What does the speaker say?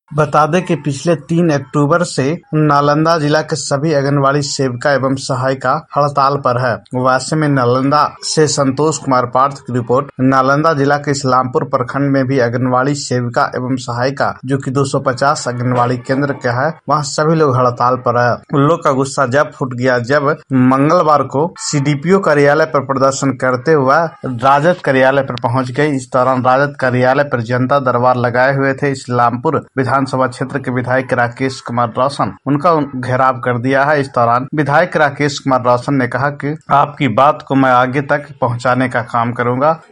बता दें कि पिछले 3 अक्टूबर से नालंदा जिला के सभी आंगनबाड़ी सेविका एवं सहायिका हड़ताल पर है। वैसे में नालंदा से संतोष कुमार पार्थ की रिपोर्ट। नालंदा जिला के इस्लामपुर प्रखंड में भी आंगनबाड़ी सेविका एवं सहायिका जो कि 250 आंगनबाड़ी केंद्र के है, वहाँ सभी लोग हड़ताल पर है। उन लोग का गुस्सा जब फूट गया जब मंगलवार को सीडीपीओ कार्यालय पर प्रदर्शन करते हुए राजद कार्यालय पर पहुंच गई। इस दौरान राजद कार्यालय पर जनता दरबार लगाए हुए थे इस्लामपुर विधानसभा क्षेत्र के विधायक राकेश कुमार रोशन, उनका घेराव कर दिया है। इस दौरान विधायक राकेश कुमार रोशन ने कहा कि आपकी बात को मैं आगे तक पहुंचाने का काम करूंगा।